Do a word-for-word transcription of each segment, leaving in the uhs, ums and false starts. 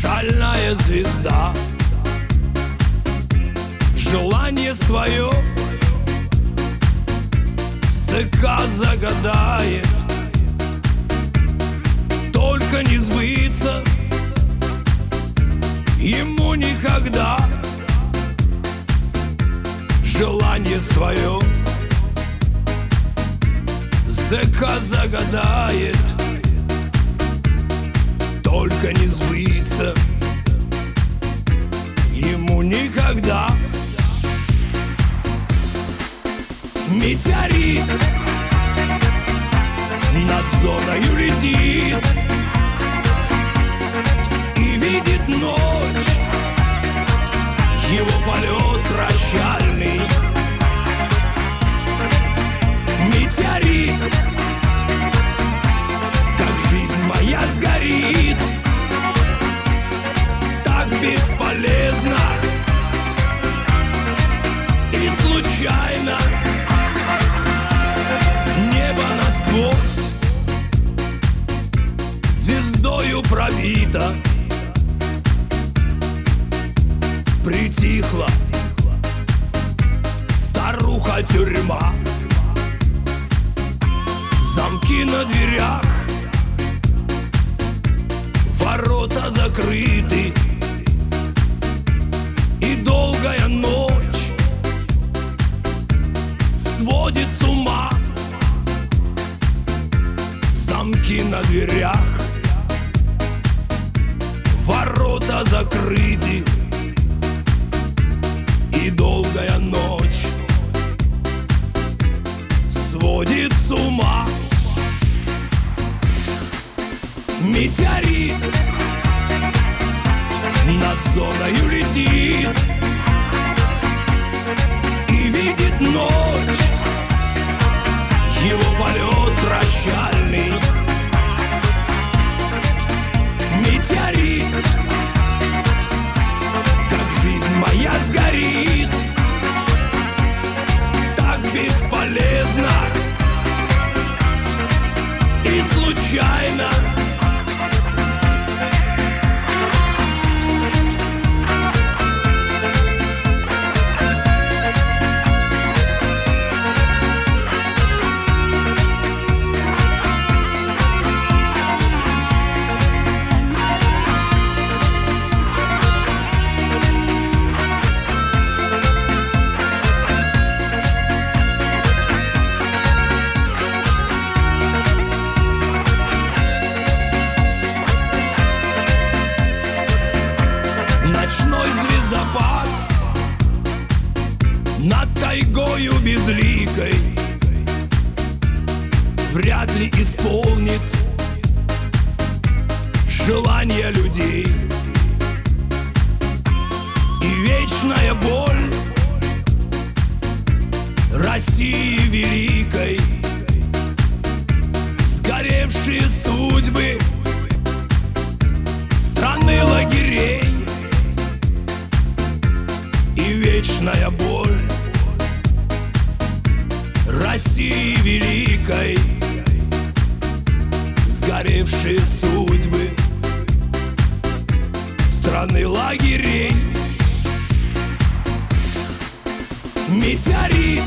шальная звезда желание свое языка загадает, только не сбыться ему никогда. Желание свое языка загадает, только не сбыться ему никогда. Метеорит над зоною летит и видит ночь, его полет прощальный. Метеорит, как жизнь моя сгорит, так бесполезно и случайно. Небо насквозь звездою пробито, притихла старуха-тюрьма. Замки на дверях, ворота закрыты, и долгая ночь сводит с ума. Замки на дверях, ворота закрыты, и долгая ночь сводит с ума. Метеорит над зоною летит и видит ночь, его полет прощальный. Метеорит, как жизнь моя сгорит, так бесполезно и случайно. Ночной звездопад над тайгою безликой вряд ли исполнит желания людей. И вечная боль России великой, сгоревшие судьбы страны лагерей. Вечная боль России великой, сгоревшие судьбы страны лагерей. Метеорит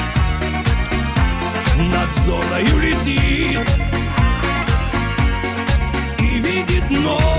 над зоною летит и видит ночь,